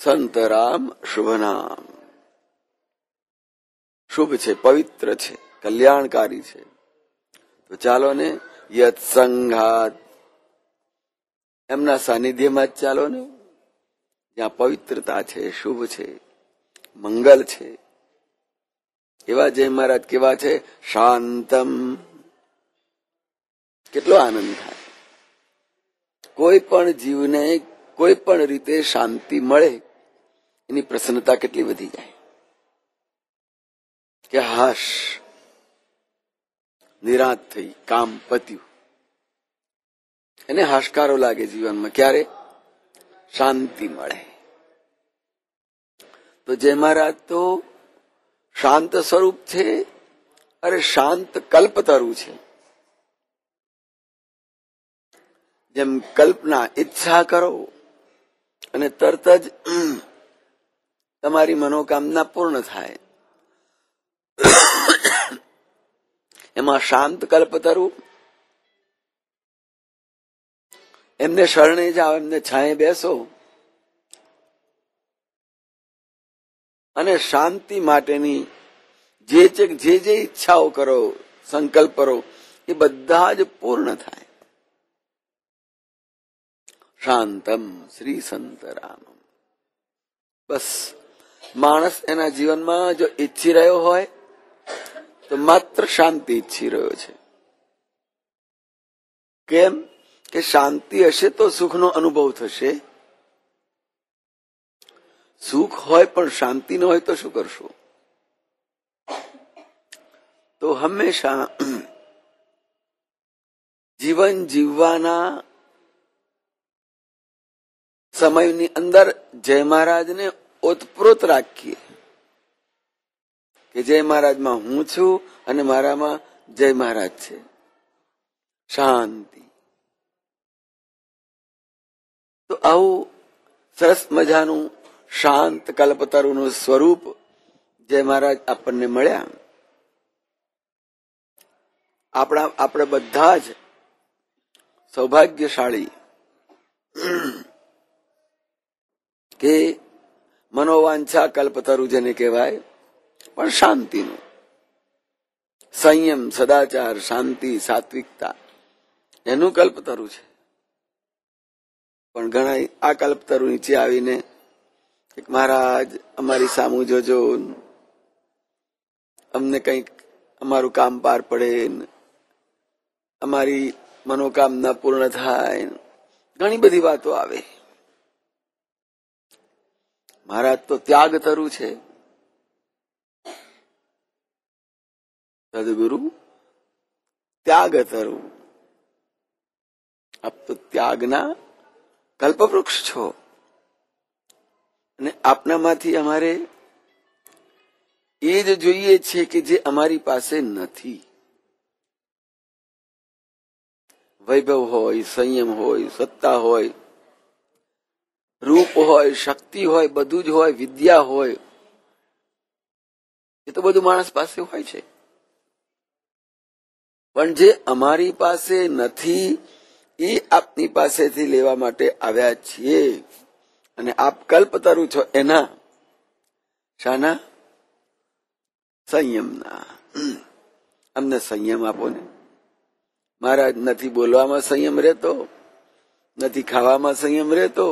સંતરામ શુભ નામ. શુભ છે, પવિત્ર છે, કલ્યાણકારી છે. તો ચાલો ને યત સંઘાત, એમના સાનિધ્યમાં જ ચાલો ને, જ્યાં પવિત્રતા છે, શુભ છે, મંગલ છે. એવા જય મહારાજ કેવા છે? શાંતમ. કેટલો આનંદ થાય. કોઈ પણ જીવને કોઈ પણ રીતે શાંતિ મળે, એની પ્રસન્નતા કેટલી વધી જાય કે હાશ, નિરાંત થઈ, કામ પત્યું. એને હાશકારો લાગે જીવનમાં. ક્યારે? શાંતિ મળે. તો જય મહારાજ તો શાંત સ્વરૂપ છે. અરે શાંત કલ્પતરુ છે. જેમ કલ્પના ઈચ્છા કરો અને તરત જ તમારી મનોકામના પૂર્ણ થાય, એમાં શાંત કલ્પતરુ. એમને શરણે જાઓ, એમને છાંયે બેસો અને શાંતિ માટેની જે ઈચ્છાઓ કરો, સંકલ્પ કરો, એ બધા જ પૂર્ણ થાય. શાંતમ શ્રી સંતરામ. બસ માણસ એના જીવનમાં જો ઈચ્છી રહ્યો હોય તો માત્ર શાંતિ ઈચ્છી રહ્યો છે. કેમ કે શાંતિ હશે તો સુખનો અનુભવ થશે. સુખ હોય પણ શાંતિ ન હોય તો શું કરશું? તો હંમેશા જીવન જીવવાના સમયની અંદર જય મહારાજને ઓતપ્રોત રાખીએ કે જય મહારાજમાં હું છું અને મારામાં જય મહારાજ છે. શાંતિ. તો આવું સરસ મજાનું શાંત કલ્પતરુનું સ્વરૂપ જય મહારાજ આપણને મળ્યા. આપણે બધા જ સૌભાગ્યશાળી કે મનોવાંછા કલ્પતરુ જેને કહેવાય, પણ શાંતિનું, સંયમ, સદાચાર, શાંતિ, સાત્વિકતા એનું કલ્પતરુ છે. પણ ઘણા આ કલ્પતરુ નીચે આવીને મહારાજ અમારી સામું જોજો, અમને કંઈક અમારું કામ પાર પડે, અમારી મનોકામના પૂર્ણ થાય, ઘણી બધી વાતો આવે. મહારાજ તો ત્યાગતરુ છે. સદગુરુ ત્યાગતરુ. આપ તો ત્યાગના કલ્પવૃક્ષ છો અને આપનામાંથી અમારે એ જ જોઈએ છે કે જે અમારી પાસે નથી. વૈભવ હોય, સંયમ હોય, સત્તા હોય, રૂપ હોય, શક્તિ હોય, બધું જ હોય, વિદ્યા હોય, એ તો બધું માણસ પાસે હોય છે. પણ જે અમારી પાસે નથી એ આપની પાસેથી લેવા માટે આવ્યા છીએ. અને આપ કલ્પતરુ છો એના શાના? સંયમના. અમને સંયમ આપો ને મહારાજ. નથી બોલવામાં સંયમ રહેતો, નથી ખાવામાં સંયમ રહેતો,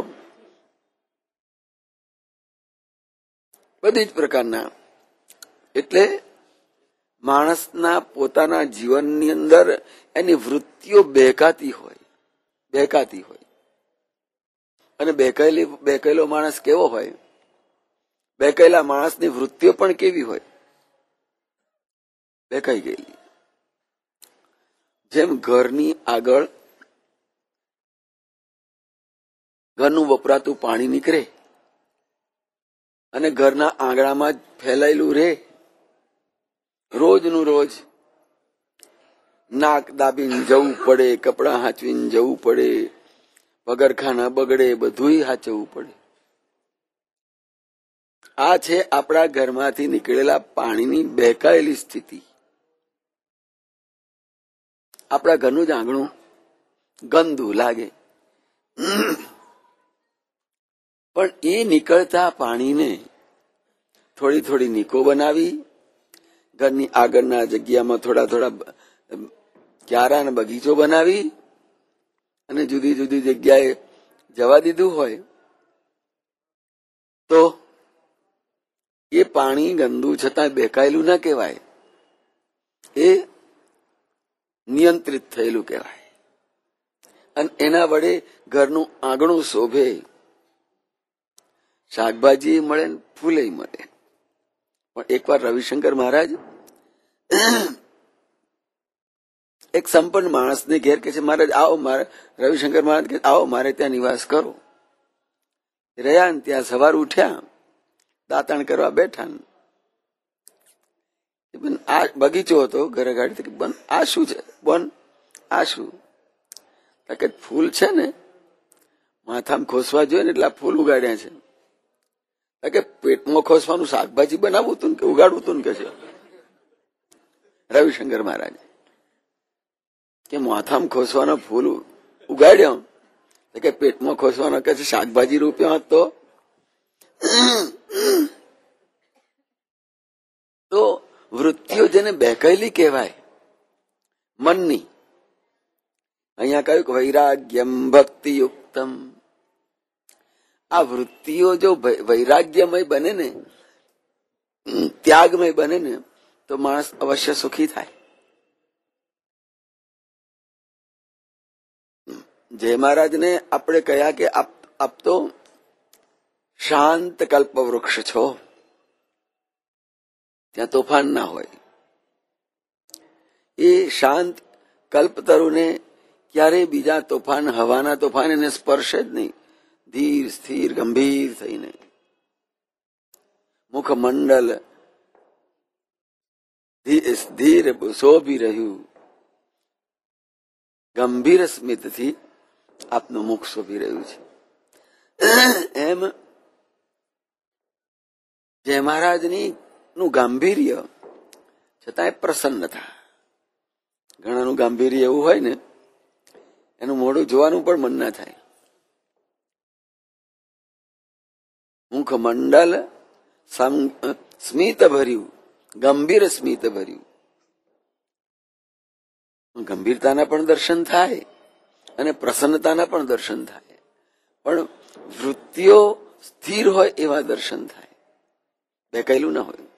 બધી જ પ્રકારના. એટલે માણસના પોતાના જીવનની અંદર એની વૃત્તિઓ બહેકાતી હોય. અને બહેકાયેલો માણસ કેવો હોય? બહેકાયેલા માણસની વૃત્તિઓ પણ કેવી હોય? બહેકાઈ ગયેલી. જેમ ઘરની આગળ ઘરનું વપરાતું પાણી નીકળે અને ઘરના આંગણામાં જ ફેલાયેલું રહે, રોજનું રોજ નાક દાબીને જવું પડે, કપડાં હાંચવીને જવું પડે, પગરખાના બગડે, બધુંય હાચવવું પડે. આ છે આપણા ઘરમાંથી નીકળેલા પાણીની બહેકાયેલી સ્થિતિ. આપણા ઘરનું જ આંગણું ગંદુ લાગે. પણ એ નીકળતા પાણીને થોડી થોડી નીકો બનાવી, ઘરની આગળના જગ્યામાં થોડા થોડા ક્યારા અને બગીચો બનાવી અને જુદી જુદી જગ્યાએ જવા દીધું હોય તો એ પાણી ગંદુ છતાં બેકાયેલું ના કહેવાય, એ નિયંત્રિત થયેલું કહેવાય. અને એના વડે ઘરનું આંગણું શોભે, શાકભાજી મળે ને ફૂલે મળે. પણ એકવાર રવિશંકર મહારાજ એક સંપન્ન માણસને ઘેર કે છે, મહારાજ આવો, મારે રવિશંકર મહારાજ કે આવો મારે ત્યાં નિવાસ કરો. રહ્યા ને ત્યાં સવાર ઉઠ્યા, દાંતણ કરવા બેઠા. આ બગીચો હતો ઘરે ગાડી. બન આ શું છે? બન આ શું? કે ફૂલ છે ને માથામાં ખોસવા જોઈએ ને એટલે આ ફૂલ ઉગાડ્યા છે. કે પેટમાં ખોસવાનું શાકભાજી બનાવવું હતું ને કે ઉગાડવું હતું ને કે છે રવિશંકર મહારાજ કે માથામાં ખોસવાનો ફૂલ ઉગાડ્યો કે પેટમાં ખોસવાનો કે છે શાકભાજી રૂપિયા તો વૃત્તિઓ જેને બેકાયેલી કહેવાય મનની. અહીંયા કહ્યું કે વૈરાગ્યમ ભક્તિ યુક્તમ. આ વૃત્તિઓ જો વૈરાગ્યમય બને ને, ત્યાગમય બને ને તો માણસ અવશ્ય સુખી થાય. જય મહારાજને આપણે કહ્યા કે આપ તો શાંત કલ્પ વૃક્ષ છો, ત્યાં તોફાન ના હોય. એ શાંત કલ્પતરુને ક્યારેય બીજા તોફાન, હવાના તોફાન એને સ્પર્શે જ નહીં. ધીર સ્થિર ગંભીર થઈને મુખમંડલ ધીર શોભી રહ્યું, ગંભીર સ્મિતથી આપનું મુખ શોભી રહ્યું છે. એમ જય મહારાજની નું ગાંભીર્ય છતાંય પ્રસન્નતા. ઘણાનું ગાંભીર્ય એવું હોય ને એનું મોઢું જોવાનું પણ મન ના થાય. મુખમંડલ સ્મિત ભર્યું, ગંભીર સ્મિત ભર્યું. ગંભીરતાના પણ દર્શન થાય અને પ્રસન્નતાના પણ દર્શન થાય, પણ વૃત્તિઓ સ્થિર હોય એવા દર્શન થાય, બેકાયેલું ના હોય.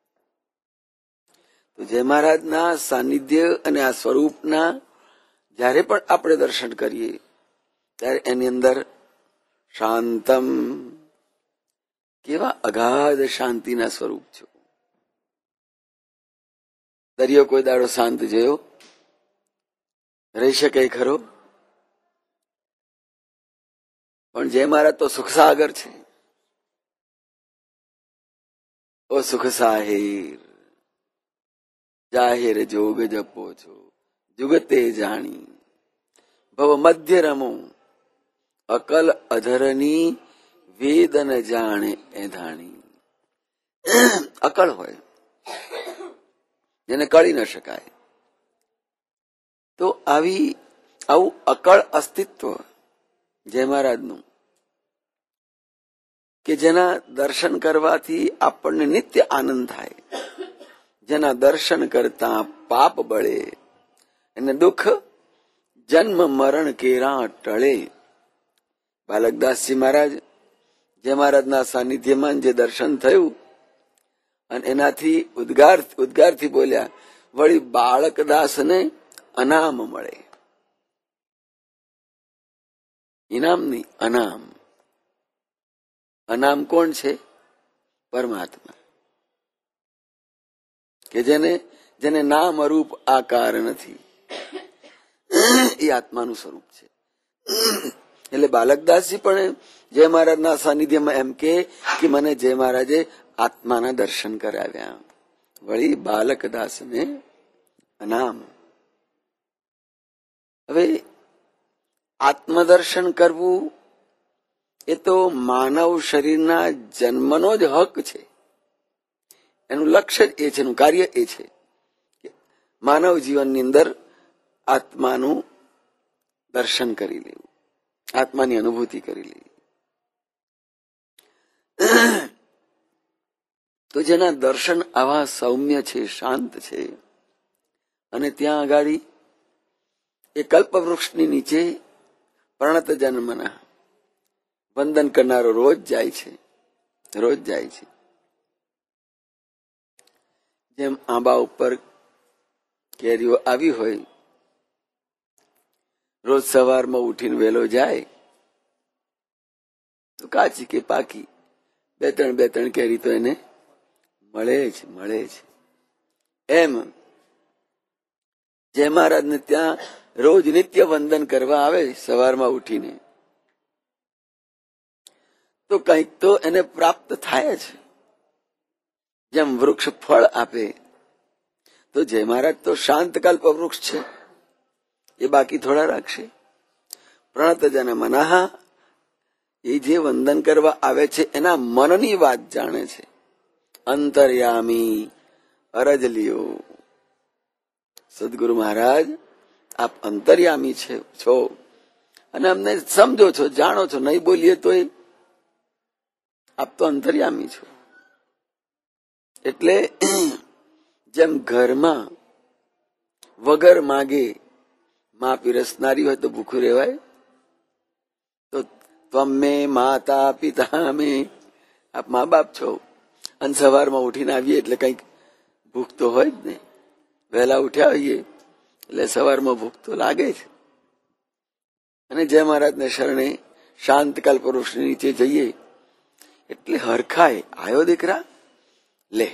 તો જય મહારાજના સાનિધ્ય અને આ સ્વરૂપના જ્યારે પણ આપણે દર્શન કરીએ ત્યારે એની અંદર શાંતમ, કેવા અગાધ શાંતિના સ્વરૂપ છો. દરિયો કોઈ દાડો શાંત જોયો રહી શકે ખરો? પણ જય મહારાજ તો સુખસાગર છે. ઓ સુખ સાહેર જાહેર જોગ જપો છો, જુગતે જાણી ભવ મધ્ય રમો, અકલ અધરની વેદન જાણે એ ધાણી. અકળ હોય જેને કળી ન શકાય, તો આવું અકળ અસ્તિત્વ જય મહારાજનું કે જેના દર્શન કરવાથી આપણને નિત્ય આનંદ થાય, જેના દર્શન કરતા પાપ બળે અને દુઃખ જન્મ મરણ કેરા ટળે. બાલકદાસજી મહારાજ જય મહારાજના સાનિધ્યમાં જે દર્શન થયું અને એનાથી ઉદ્ગારથી બોલ્યા, વળી બાળકદાસને અનામ મળે. ઇનામ નહીં, અનામ. અનામ કોણ છે? પરમાત્મા, કે જેને નામ રૂપ આકાર નથી, એ આત્માનું સ્વરૂપ છે. એટલે બાલકદાસજી પણ જય મહારાજના સાનિધ્યમાં એમ કે મને જય મહારાજે આત્માના દર્શન કરાવ્યા. વળી બાલકદાસને અનામ. હવે આત્મદર્શન કરવું એ તો માનવ શરીરના જન્મનો જ હક છે. એનું લક્ષ્ય જ એ છે, એનું કાર્ય એ છે કે માનવ જીવનની અંદર આત્માનું દર્શન કરી લેવું, આત્માની અનુભૂતિ કરી લેવી. તો જેના દર્શન આવા સૌમ્ય છે, શાંત છે, અને ત્યાં આગાડી એ કલ્પવૃક્ષની નીચે પ્રણત જન્મના વંદન કરનારો રોજ જાય છે, રોજ જાય છે. જેમ આંબા ઉપર કેરીઓ આવી હોય, રોજ સવારમાં ઉઠીને વહેલો જાય તો કાચી કે પાકી બે ત્રણ કેરી તો એને મળે છે. એમ જય મહારાજને ત્યાં રોજ નિત્ય વંદન કરવા આવે સવારમાં ઉઠીને, તો કંઈક તો એને પ્રાપ્ત થાય છે. જેમ વૃક્ષ ફળ આપે, તો જય મહારાજ તો શાંત કલ્પ વૃક્ષ છે, એ બાકી થોડા રાખશે. પ્રણત જન મનઃ, એ જે વંદન કરવા આવે છે એના મનની વાત જાણે છે. અંતર્યામી, અરજ લ્યો. સદગુરુ મહારાજ આપ અંતર્યામી છો અને અમને સમજો છો, જાણો છો, નહીં બોલીએ તો આપ તો અંતર્યામી છો. એટલે જેમ ઘરમાં વગર માગે માં પીરસનારી હોય તો ભૂખું રહેવાય? તો તમે માતા પિતા મે, આપ મા બાપ છો, અને સવારમાં ઉઠીને આવીએ એટલે કઈક ભૂખ તો હોય જ ને. વહેલા ઉઠ્યા હોઈએ એટલે સવારમાં ભૂખ તો લાગે જ. અને જય મહારાજને શરણે શાંત કલ્પવૃક્ષની નીચે જઈએ એટલે હરખાય, આયો દીકરા, લે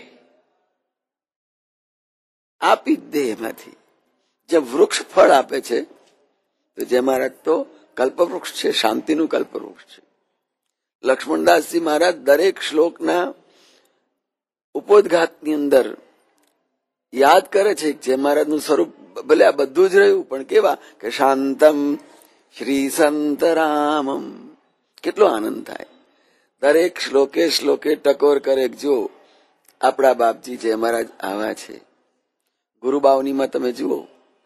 આપી જ દે એમાંથી. જે વૃક્ષ ફળ આપે છે, તો જય મહારાજ તો કલ્પવૃક્ષ છે, શાંતિનું કલ્પવૃક્ષ છે. લક્ષ્મણદાસજી મહારાજ દરેક શ્લોકના ઉપોદઘાતની અંદર યાદ કરે છે જય મહારાજનું સ્વરૂપ. ભલે આ બધું જ રહ્યું, પણ કેવા કે શાંતમ શ્રી સંતરામમ. કેટલો આનંદ થાય. દરેક શ્લોકે શ્લોકે ટકોર કરે, જો આપણા બાપજી જય મહારાજ આવા છે. ગુરુબાવનીમાં તમે જુઓ,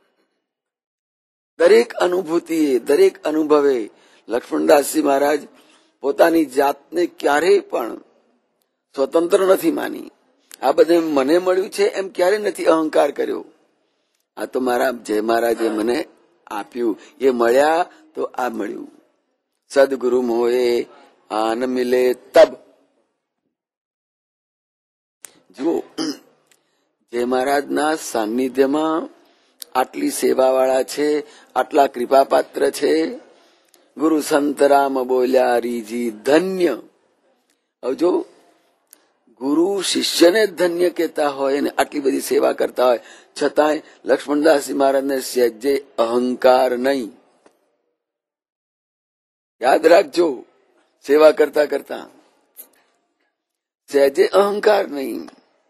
દરેક અનુભૂતિએ, દરેક અનુભવે લક્ષ્મણદાસજી મહારાજ પોતાની જાતને ક્યારેય પણ સ્વતંત્ર નથી માની. આ બધું મને મળ્યું છે એમ ક્યારે નથી અહંકાર કર્યો. આ તો મારા જય મહારાજે મને આપ્યું, એ મળ્યા તો આ મળ્યું. સદગુરુ મોએ આન મિલે તબ. જુઓ, જય મહારાજના સાનિધ્યમાં આટલી સેવા વાળા છે, આટલા કૃપાપાત્ર છે. ગુરુ સંતરામ બોલ્યા રીજી ધન્ય. હવે જો ગુરુ શિષ્યને ધન્ય કહેતા હોય અને આટલી બધી સેવા કરતા હોય, છતાંય લક્ષ્મણદાસજી મહારાજને સહેજે અહંકાર નહીં. યાદ રાખજો, સેવા કરતા કરતા સહેજે અહંકાર નહીં.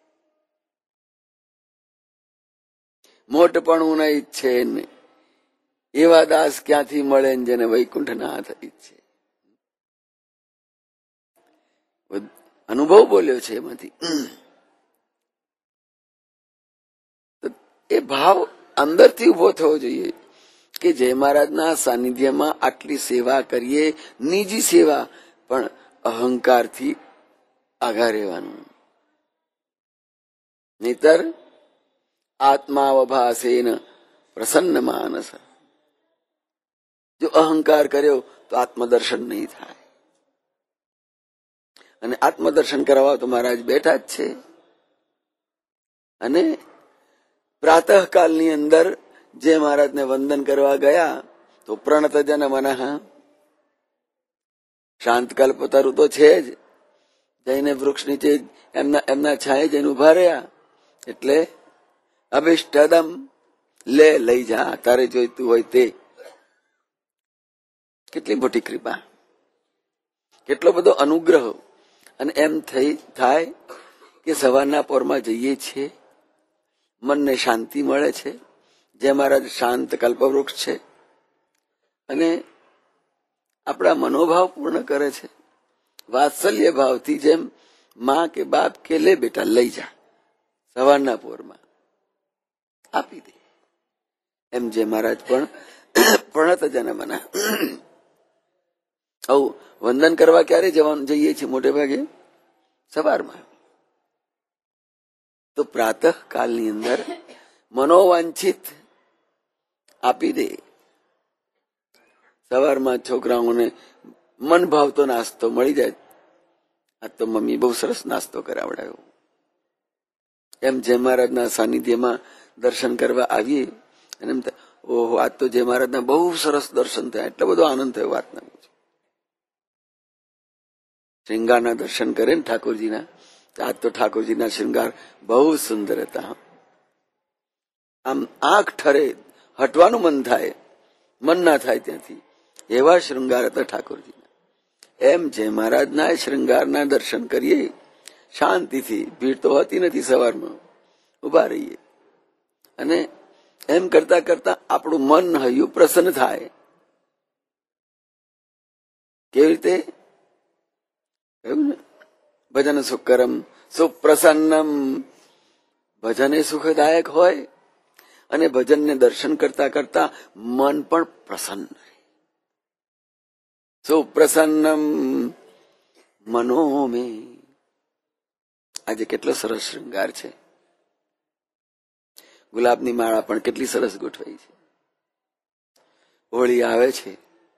મોટપણું નહીં ઈચ્છે ને એવા દાસ ક્યાંથી મળે ને જેને વૈકુંઠ નાથ ઈચ્છે. અનુભવ બોલ્યો છે એમાંથી. એ ભાવ અંદરથી ઉભો થવો જોઈએ કે જય મહારાજના સાનિધ્યમાં આટલી સેવા કરીએ, નિજી સેવા, પણ અહંકારથી આઘા રહેવાનું. નહીતર આત્માવભાસેન પ્રસન્ન માનસ. જો અહંકાર કર્યો તો આત્મદર્શન નહીં થાય. અને આત્મદર્શન કરાવવા તો મહારાજ બેઠા જ છે. અને પ્રાતઃકાલની અંદર જે મહારાજને વંદન કરવા ગયા તો પ્રણત જન મનઃ, શાંત કલ્પતરુ તો છે જ. જઈને વૃક્ષ નીચે એમના છાંયે જઈને ઉભા રહ્યા એટલે અભિષ્ટદમ, લે લઈ જા, તારે જોઈતું હોય તે. કેટલી મોટી કૃપા, કેટલો બધો અનુગ્રહ. અને એમ થાય કે સવારના પોરમાં જઈએ છીએ, મનને શાંતિ મળે છે. જે મહારાજ શાંત કલ્પવૃક્ષ છે અને આપણા મનોભાવ પૂર્ણ કરે છે. વાત્સલ્ય ભાવથી, જેમ માં કે બાપ કે લે બેટા લઈ જા, સવારના પોરમાં આપી દે. એમ જે મહારાજ પણ પ્રણત જન મનઃ, આવું વંદન કરવા ક્યારે જઈએ છીએ? મોટે ભાગે સવારમાં. તો પ્રાતઃ કાળની અંદર મનોવાંછિત આપી દે. સવારમાં છોકરાઓને મન ભાવતો નાસ્તો મળી જાય. આ તો મમ્મી બહુ સરસ નાસ્તો કરાવડાયો. એમ જય મહારાજના સાનિધ્યમાં દર્શન કરવા આવીએ અને એમ ઓહો, આજ તો જય મહારાજના બહુ સરસ દર્શન થયા, એટલો બધો આનંદ થયો. વાત ના પૂછો. શ્રૃંગારના દર્શન કરે ને ઠાકોરજીના, આજ તો ઠાકોરજીના શ્રૃંગાર બહુ સુંદર હતા. આમ આંખ ઠરે, હટવાનું મન થાય, મન ના થાય ત્યાંથી, એવા શ્રૃંગાર હતા ઠાકોરજીના. એમ જય મહારાજના શ્રૃંગારના દર્શન કરીએ શાંતિથી. ભીડ તો હોતી નથી, સવારમાં ઉભા રહીએ અને એમ કરતા કરતા આપણું મન હૈયું પ્રસન્ન થાય. કેવી રીતે? ભજન સુકરમ સુપ્રસન્નમ. ભજન એ સુખદાયક હોય અને ભજનને દર્શન કરતા કરતા મન પણ પ્રસન્ન રહે. સુપ્રસન્નમ મનો મે. આજે કેટલો સરસ શૃંગાર છે. ગુલાબની માળા પણ કેટલી સરસ ગોઠવાઈ છે. હોળી આવે છે.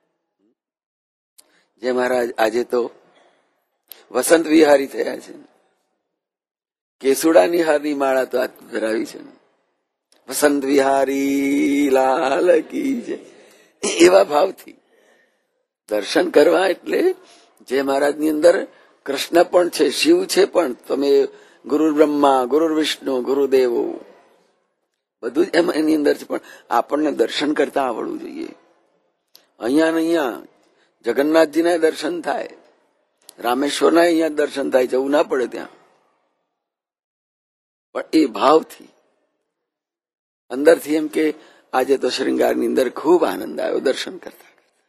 જય મહારાજ આજે તો વસંત વિહારી થયા છે. કેસુડાની હારની માળા તો આજ ધરાવી છે. વસંત વિહારી લાલ કી જય. એવા ભાવથી દર્શન કરવા. એટલે જય મહારાજની અંદર કૃષ્ણ પણ છે, શિવ છે, પણ તમે ગુરુ બ્રહ્મા, ગુરુ વિષ્ણુ, ગુરુદેવો બધું જ એમ એની અંદર છે. પણ આપણને દર્શન કરતા આવડવું જોઈએ. અહીંયા ને અહીંયા જગન્નાથજીના દર્શન થાય, રામેશ્વરના અહીંયા દર્શન થાય, જવું ના પડે ત્યાં. પણ એ ભાવથી અંદરથી એમ કે આજે તો શ્રૃંગારની અંદર ખૂબ આનંદ આવ્યો દર્શન કરતા.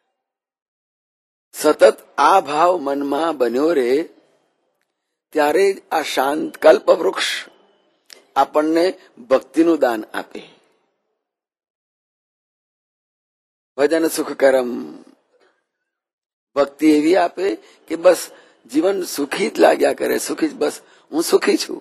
સતત આ ભાવ મનમાં બન્યો રહે ત્યારે જ આ શાંત કલ્પ વૃક્ષ આપણને ભક્તિનું દાન આપે. ભજન સુખકરમ. ભક્તિ એવી આપે કે બસ જીવન સુખી જ લાગ્યા કરે. સુખી જ, બસ હું સુખી છું.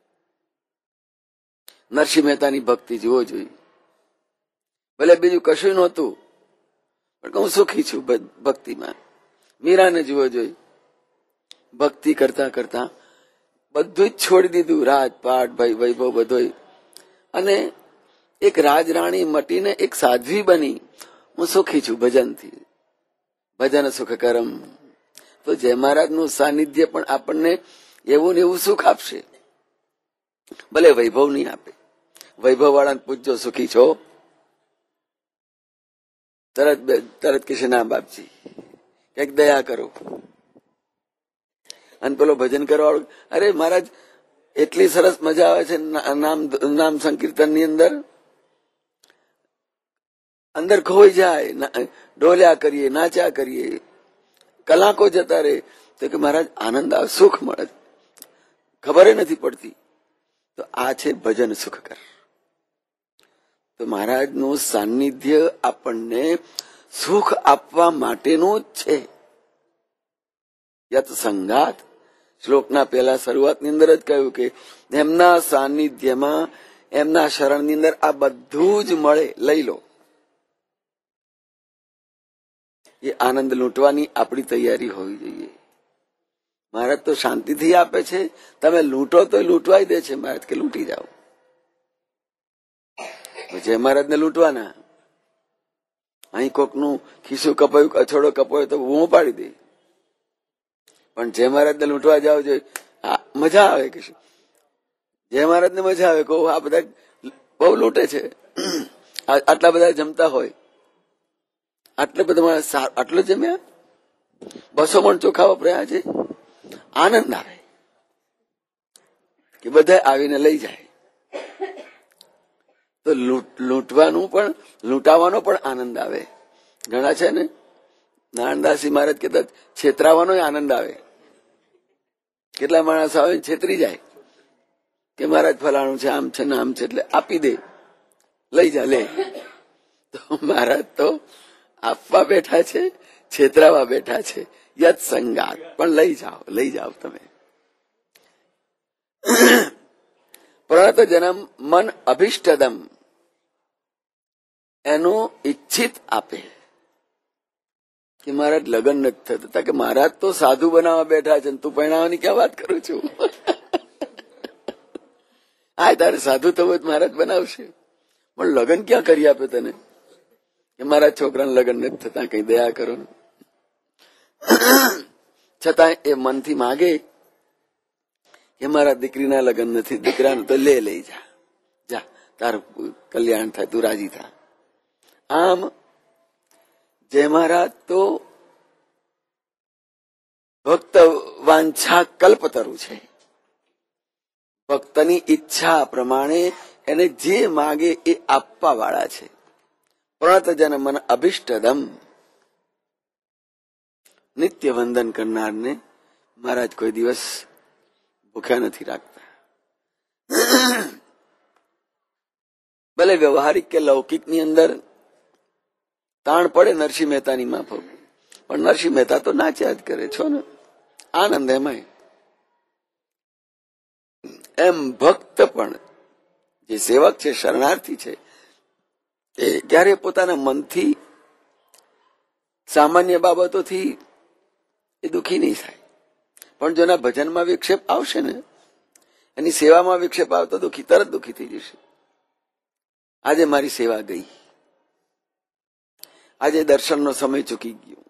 નરસિંહ મહેતાની ભક્તિ જુઓ જોઈએ. ભલે બીજું કશું નહોતું પણ હું સુખી છું ભક્તિમાં. મીરાને જુઓ જોઈ, ભક્તિ કરતા કરતા બધું જ છોડી દીધું, રાજપાટ વૈભવ બધું, અને એક રાજરાણી મટીને એક સાધ્વી બની. હું સુખી છું ભજનથી. ભજન સુખકરમ. તો જય મહારાજનું સાનિધ્ય પણ આપણને એવું ને એવું સુખ આપશે. ભલે વૈભવ નહીં આપે. વૈભવ વાળાને પૂછજો સુખી છો? તરત કહેશે ના બાપજી, કઈક દયા કરો. અને પેલો ભજન કરવા વાળો, અરે મહારાજ એટલી સરસ મજા આવે છે નામ સંકીર્તન ની અંદર ખોઈ જાય, ડોલ્યા કરીએ, નાચ્યા કરીએ, કલાકો જતા રહે. તો કે મહારાજ આનંદ આવે, સુખ મળે, ખબર નથી પડતી. તો આ છે ભજન સુખકર. તો મહારાજનું સાનિધ્ય આપણને સુખ આપવા માટેનું જ છે. યત સંગાત. શ્લોકના પહેલા શરૂઆતની અંદર જ કહ્યું કે એમના સાનિધ્યમાં, એમના શરણની અંદર આ બધું જ મળે, લઈ લો. એ આનંદ લૂંટવાની આપણી તૈયારી હોવી જોઈએ. મહારાજ તો શાંતિથી આપે છે, તમે લૂંટો તો લૂંટવાઈ દે છે મહારાજ, કે લૂંટી જાઓ. જય મહારાજને લૂંટવાના. અહીં કોકનું ખિસ્સું કપાયું, અછોડો કપાયો તો બૂમો પાડી દે. પણ જય મહારાજને લૂંટવા જાવ જોઈએ, મજા આવે. કે જય મહારાજને મજા આવે, કહો આ બધા બહુ લૂંટે છે, આટલા બધા જમતા હોય, આટલે બધા આટલો જમ્યા, 200 મણ ચોખા વપરાયા છે. આનંદ આવે કે બધા આવીને લઈ જાય. તો લૂંટવાનું પણ, લૂંટાવાનો પણ આનંદ આવે. ઘણા છે ને, નારાયણદાસજી મહારાજ કહેતા છેતરાવાનો આનંદ આવે. કેટલા માણસ આવે છેતરી જાય કે મહારાજ ફલાણું છે, આમ છે ને આમ છે, એટલે આપી દે, લઈ જા, લે. તો મહારાજ તો આપવા બેઠા છે, છેતરાવા બેઠા છે. યત સંગાત પણ લઈ જાઓ તમે. પ્રણત જન્મ મન અભિષ્ટદમ એનું ઈચ્છિત આપે કે મારા લગ્ન નથી થતા કે મહારાજ તો સાધુ બનાવવા બેઠા છે, તું પરણાવવાની ક્યાં વાત કરું છું? આ તારે સાધુ થવું મહારાજ બનાવશે, પણ લગ્ન ક્યાં કરી આપે તને કે મારા છોકરાને લગ્ન નથી થતા, કઈ દયા કરો. છતાં એ મનથી માગે કે મારા દીકરીના લગ્ન નથી, દીકરાને તો લઈ જા તારું કલ્યાણ થાય, તું રાજી થા. આમ જય મહારાજ તો ભક્ત વાંછા કલ્પતરુ છે. ભક્તની ઈચ્છા પ્રમાણે એને જે માગે એ આપવા વાળા છે. પ્રણત જન મન અભિષ્ટદમ નિત્ય વંદન કરનારને મહારાજ કોઈ દિવસ ભૂખ્યા નથી રાખતા. ભલે વ્યવહારિક કે લૌકિક ની અંદર તાણ પડે નરસિંહ મહેતાની માફક, પણ નરસિંહ મહેતા તો નાચ્યા જ કરે છો ને, આનંદ એમાંય. એમ ભક્ત પણ જે સેવક છે, શરણાર્થી છે, એ ક્યારે પોતાના મનથી સામાન્ય બાબતોથી એ દુઃખી નહીં થાય, પણ જો એના ભજનમાં વિક્ષેપ આવશે ને, એની સેવામાં વિક્ષેપ આવે તો તરત દુઃખી થઈ જશે. આજે મારી સેવા ગઈ, આજે દર્શનનો સમય ચૂકી ગયો,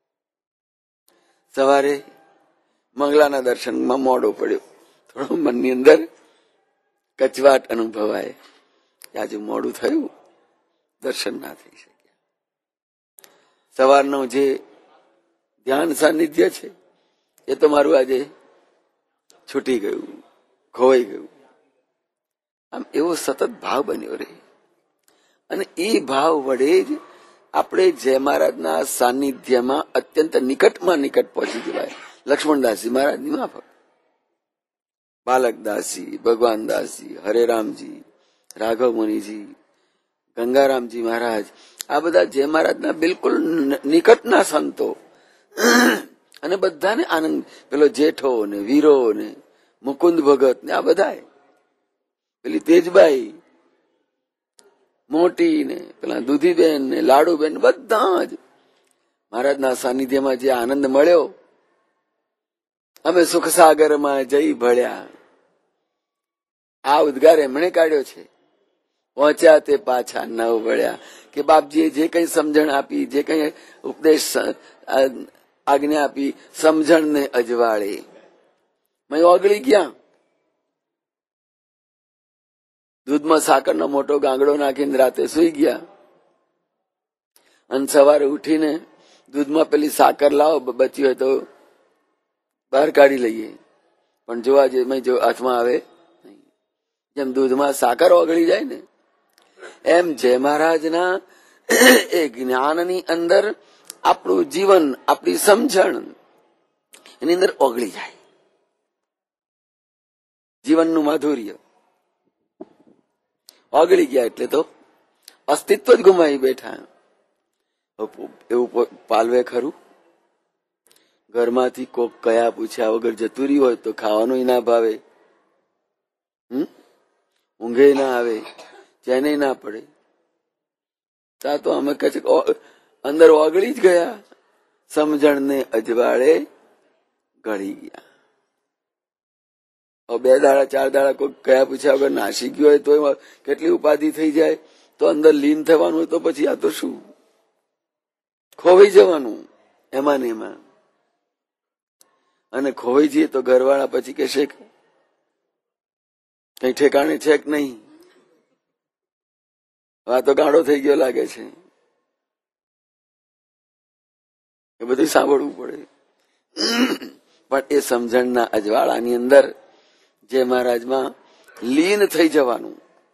સવારે મંગલાના દર્શનમાં મોડો પડ્યો, થોડો મનની અંદર કચવાટ અનુભવાય કે આજે મોડું થયું, દર્શન ના થઈ શક્યા. સવારનું જે ધ્યાન સાનિધ્ય છે એ તો મારું આજે છૂટી ગયું, ખોવાઈ ગયું. આમ એવો સતત ભાવ બન્યો રહે, અને એ ભાવ વડે જ આપણે જય મહારાજના સાનિધ્યમાં અત્યંત નિકટમાં નિકટ પહોંચી જવાય. લક્ષ્મણદાસજી મહારાજની માફક, બાલકદાસજી, ભગવાનદાસજી, હરેરામજી, રાઘવ મુનિજી, ગંગારામજી મહારાજ, આ બધા જય મહારાજના બિલકુલ નિકટના સંતો, અને બધાને આનંદ. પેલો જેઠો ને વીરો ને મુકુંદ ભગત ને આ બધા, પેલી તેજબાઈ મોટી ને પેલા દૂધીબેન ને લાડુબેન, બધા જ મહારાજના સાનિધ્યમાં જે આનંદ મળ્યો, અમે સુખસાગરમાં જઈ ભળ્યા, આ ઉદ્ગાર એમણે કાઢ્યો છે. પહોંચ્યા તે પાછા નવ વળ્યા, કે બાપજીએ જે કઈ સમજણ આપી, જે કઈ ઉપદેશ આજ્ઞા આપી, સમજણને અજવાળે મેં ઓગળી ગયા. દૂધમાં સાકરનો મોટો ગાંગડો નાખીને રાતે સુઈ ગયા, અને સવારે ઉઠીને દૂધમાં પેલી સાકર લાવો, બચી હોય તો બહાર કાઢી લઈએ, પણ જોવા જે હાથમાં આવે નહીં. જેમ દૂધમાં સાકર ઓગળી જાય ને, એમ જય મહારાજના એ જ્ઞાનની અંદર આપણું જીવન, આપણી સમજણ એની અંદર ઓગળી જાય. જીવનનું માધુર્ય ઓગળી ગયા એટલે તો અસ્તિત્વ જ ગુમાવી બેઠા. એવું પાલવે ખરું? ઘરમાંથી કોક કયા પૂછ્યા વગર જતું રહ્યું હોય તો ખાવાનું ના ભાવે, ઊંઘે ના આવે, ચેને ના પડે. તા તો અમે કહે છે અંદર ઓગળી જ ગયા, સમજણને અજવાળે ગળી ગયા. 2 દાડા 4 દાડા કોઈ કયા પૂછ્યા વગર નાસી ગયો હોય તો કેટલી ઉપાધિ થઈ જાય. તો અંદર લીન થવાનું હોય તો પછી આ તો શું, ખોવાઈ જવાનું એમાં ને એમાં. અને ખોવાઈ જઈએ તો ઘરવાળા પછી કહેશે કઈ ઠેકાણે છે કે નહીં, આ તો ગાળો થઈ ગયો લાગે છે. એ બધું સાંભળવું પડે. પણ એ સમજણના અજવાળાની અંદર જે મહારાજમાં લીન થઈ જવાનું,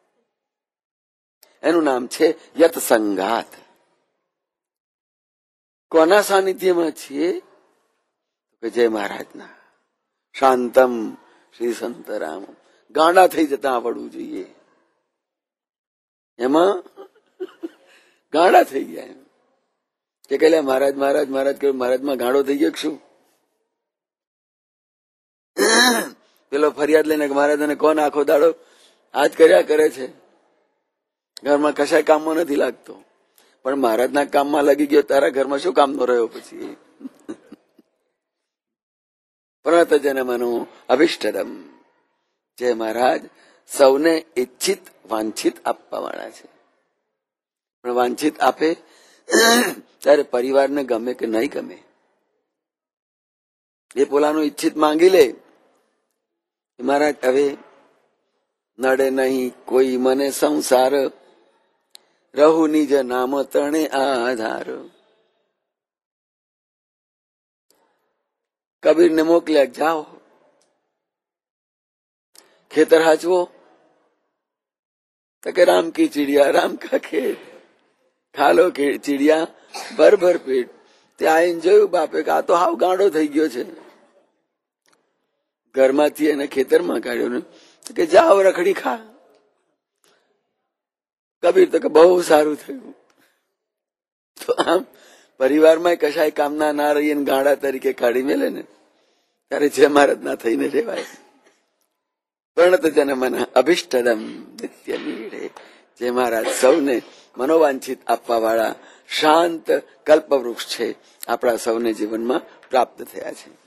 એનું નામ છે યત સંગાત. કોના સાનિધ્યમાં છીએ? જય મહારાજના. શાંતમ શ્રી સંતરામ. ગાંડા થઈ જતા આવડવું જોઈએ. એમાં ગાંડા થઈ ગયા. કે કહે મહારાજ મહારાજ મહારાજ કહ્યું, મહારાજમાં ગાળો થઈ ગયો શું? પેલો ફરિયાદ લઈને મહારાજને કોણ આખો દાડો આજ કર્યા કરે છે, ઘરમાં કશાય કામમાં નથી લાગતો. પણ મહારાજના કામમાં લાગી ગયો, તારા ઘરમાં શું કામનો રહ્યો પછી? પ્રણત જનમનું અભિષ્ટદમ. જય મહારાજ સૌને ઈચ્છિત વાંછિત આપવા વાળા છે. પણ વાંછિત આપે ત્યારે પરિવારને ગમે કે નહીં ગમે, એ પોલાનું ઈચ્છિત માંગી લે. મહારાજ હવે નડે નહીં કોઈ મને સંસાર, રહુ નિજ નામ તણે આધાર. કબીરને મોકલ્યા, જાઓ ખેતર હાચવો. તો કે રામ કી ચીડિયા રામ કા ખેત, ખાલો ચીડિયા ભર ભર પેટ. ત્યાં આવીને જોયું બાપે કે આ તો હાવ ગાંડો થઈ ગયો છે. ઘરમાંથી એને ખેતરમાં કાઢ્યો ને કે જાઓ રખડી ખા. કબીર તો કે બહુ સારું થયું. તો આમ પરિવારમાં કશાય કામના ના રહીએ ગાંડા તરીકે કાઢી મેલે ને ત્યારે જય મહારાજ ના થઈને રહેવાય. પ્રણત જનમન અભિષ્ટદમ નિત્ય નીડે. જય મહારાજ સૌને મનોવાંછિત આપવા વાળા શાંત કલ્પવૃક્ષ છે, આપણા સૌને જીવનમાં પ્રાપ્ત થયા છે.